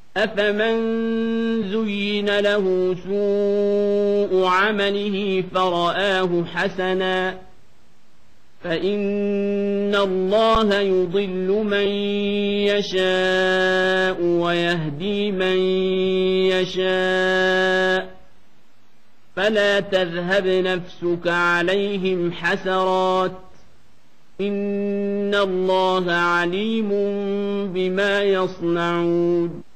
أفمن زين له سوء عمله فرآه حسنا فإن الله يضل من يشاء ويهدي من يشاء فلا تذهب نفسك عليهم حسرات إن الله عليم بما يصنعون